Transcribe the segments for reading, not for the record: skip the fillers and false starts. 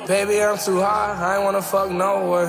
Baby, I'm too high, I ain't wanna fuck no way.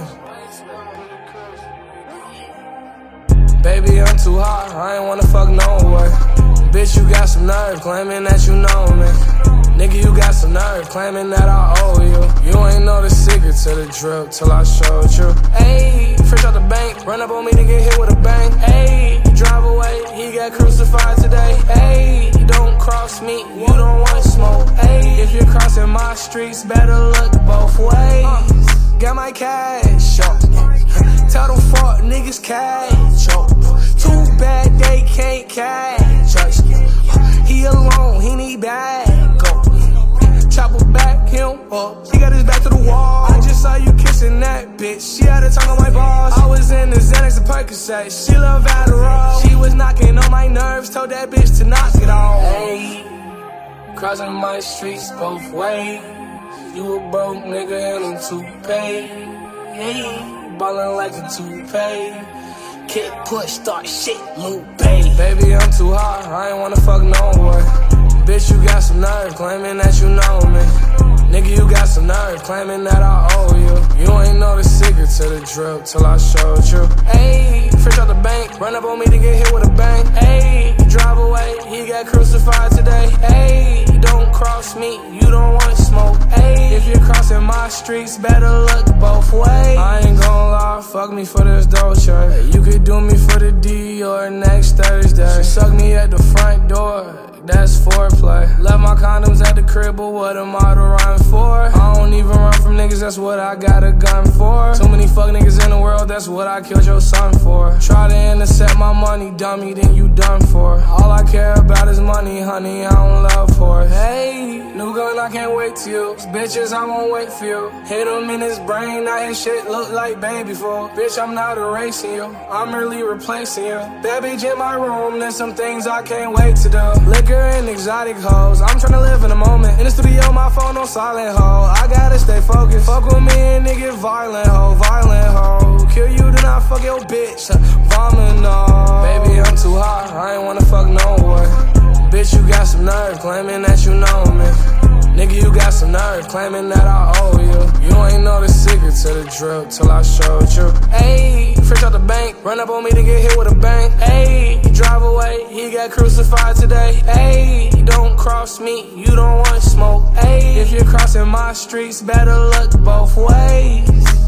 Baby, I'm too high, I ain't wanna fuck no way. Bitch, you got some nerve claiming that you know me. Nigga, you got some nerve claiming that I owe you. You ain't know the secret to the drip till I showed you. Ayy, fresh out the bank, run up on me to get hit with a bang. Ayy, drive away, he got crucified today. Ayy, don't cross me, you don't want smoke. Ayy, if you're crossing my streets, better look both ways. Got my cash, yo. Tell them fuck niggas cash, yo. Too bad they can't catch us. He alone, he need bag. Chopper back him up, he got his back to the wall. I just saw you kissing that bitch, she had a tongue on my balls. I was in the Xanax and Percocet, she love Adderall. She was knocking on my nerves, told that bitch to knock it off. Hey, crossing my streets both ways. You a broke nigga and I'm toupee. Hey, ballin' like a toupee. Kick, push, start shit, Lupe. Baby, I'm too high, I ain't wanna fuck no way. Bitch, you got some nerve claiming that you know me. Nigga, you got some nerve claiming that I owe you. You ain't know the secret to the drip till I showed you. Ayy, fresh out the bank, run up on me to get hit with a bang. Ayy, drive away, he got crucified today. Ayy, don't cross me, you don't want smoke. Ayy, if you're crossing my streets, better look both ways. I ain't gon' lie, fuck me for this Dolce. You could do me for the D or next Thursday. She suck me at the front door, that's foreplay. Left my condoms at the crib, but what am I to run for? I don't even run from niggas, that's what I got a gun for. Too many fuck niggas in the world, that's what I killed your son for. Try to intercept my money, dummy, then you done for. All I care about is money, honey, I don't love for it. Hey, new gun, I can't wait to you. Bitches, I won't wait for you. Hit him in his brain, now his shit look like baby food. Bitch, I'm not erasing you, I'm merely replacing you. That bitch in my room, there's some things I can't wait to do. Liquor and exotic hoes, I'm tryna live in the moment. In the studio, my phone on silent, ho. I gotta stay focused. Fuck with me and nigga violent, ho, violent, ho. Kill you, then I fuck your bitch, vomit, no. Baby, I'm too high, I ain't wanna fuck no way. Bitch, you got some nerve claiming that you know me. Nigga, you got some nerve claiming that I owe you. You ain't know the secret to the drip till I showed you. Ayy, fresh out the bank, run up on me to get hit with a bang. Ayy, drive away, he got crucified today. Ayy, don't cross me, you don't want smoke. Ayy, if you're crossing my streets, better look both ways.